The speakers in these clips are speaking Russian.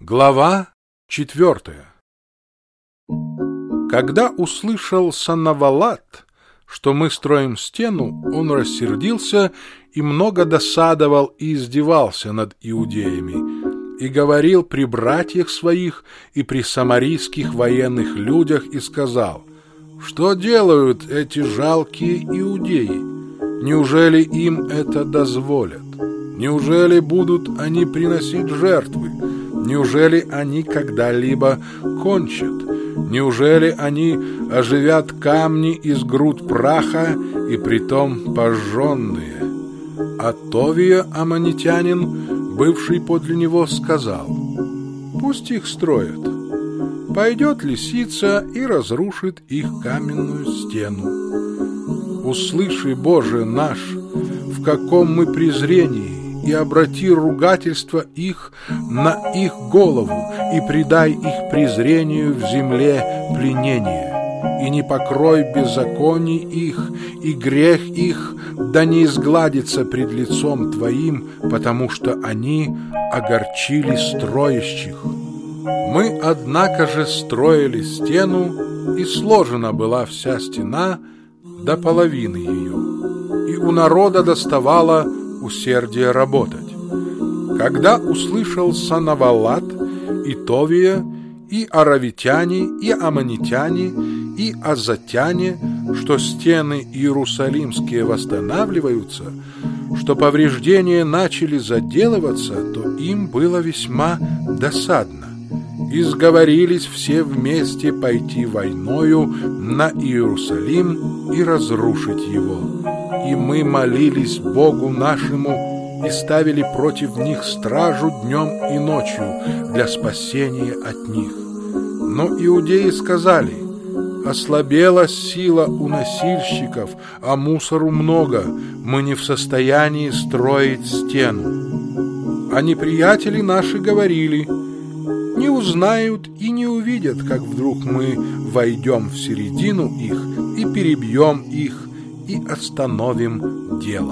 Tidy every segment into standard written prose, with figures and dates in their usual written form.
Глава 4. Когда услышал Санавалат, что мы строим стену, он рассердился и много досадовал и издевался над иудеями, и говорил при братьях своих и при самарийских военных людях и сказал: «Что делают эти жалкие иудеи? Неужели им это дозволят? Неужели будут они приносить жертвы? Неужели они когда-либо кончат? Неужели они оживят камни из груд праха, и притом пожженные?» А Товия, аммонитянин, бывший подле него, сказал: «Пусть их строят. Пойдет лисица и разрушит их каменную стену. Услыши, Боже наш, в каком мы презрении, и обрати ругательство их на их голову, и предай их презрению в земле пленения, и не покрой беззаконий их, и грех их да не изгладится пред лицом Твоим, потому что они огорчили строящих. Мы, однако же, строили стену, и сложена была вся стена до половины ее, и у народа доставало усердие работать. Когда услышал Санавалат и Товия, и аравитяне, и аммонитяне, и азатяне, что стены иерусалимские восстанавливаются, что повреждения начали заделываться, то им было весьма досадно. И сговорились все вместе пойти войною на Иерусалим и разрушить его. И мы молились Богу нашему и ставили против них стражу днем и ночью для спасения от них. Но иудеи сказали: «Ослабела сила у носильщиков, а мусору много, мы не в состоянии строить стену». А неприятели наши говорили: «Не узнают и не увидят, как вдруг мы войдем в середину их и перебьем их и остановим дело».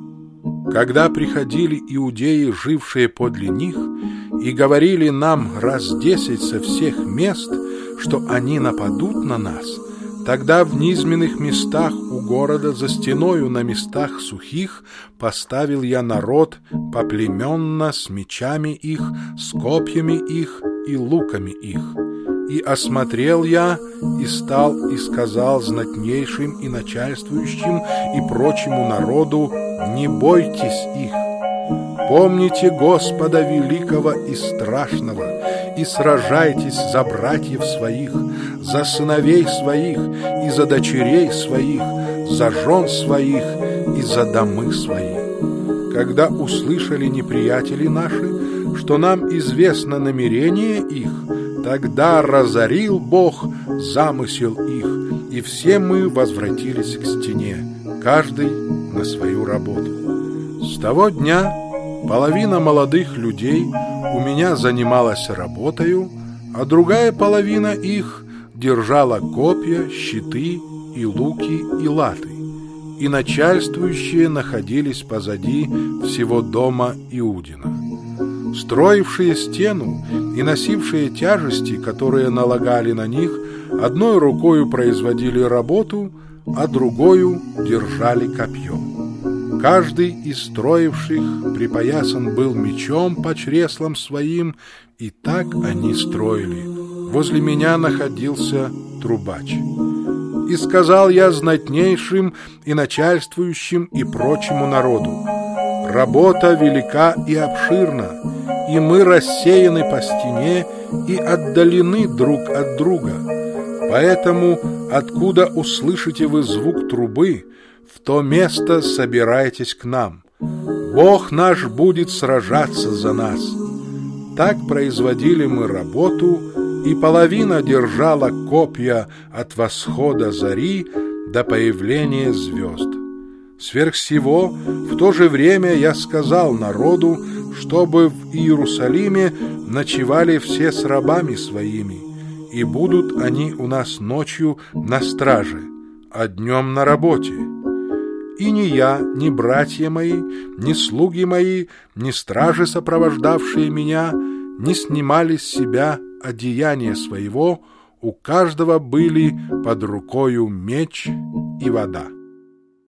Когда приходили иудеи, жившие подле них, и говорили нам раз 10 со всех мест, что они нападут на нас, тогда в низменных местах у города за стеною на местах сухих поставил я народ поплеменно с мечами их, с копьями их и луками их. И осмотрел я, и стал, и сказал знатнейшим и начальствующим и прочему народу: не бойтесь их. Помните Господа великого и страшного, и сражайтесь за братьев своих, за сыновей своих и за дочерей своих, за жен своих и за домы свои. Когда услышали неприятели наши, что нам известно намерение их, тогда разорил Бог замысел их, и все мы возвратились к стене, каждый на свою работу. С того дня половина молодых людей у меня занималась работою, а другая половина их держала копья, щиты и луки и латы, и начальствующие находились позади всего дома Иудина. Строившие стену и носившие тяжести, которые налагали на них, одной рукою производили работу, а другою держали копье. Каждый из строивших припоясан был мечом по чреслам своим, и так они строили. Возле меня находился трубач. И сказал я знатнейшим и начальствующим и прочему народу: работа велика и обширна, и мы рассеяны по стене и отдалены друг от друга. Поэтому, откуда услышите вы звук трубы, в то место собирайтесь к нам. Бог наш будет сражаться за нас». Так производили мы работу, и половина держала копья от восхода зари до появления звезд. Сверх сего, в то же время я сказал народу, чтобы в Иерусалиме ночевали все с рабами своими, и будут они у нас ночью на страже, а днем на работе. И ни я, ни братья мои, ни слуги мои, ни стражи, сопровождавшие меня, не снимали с себя одеяния своего, у каждого были под рукою меч и вода.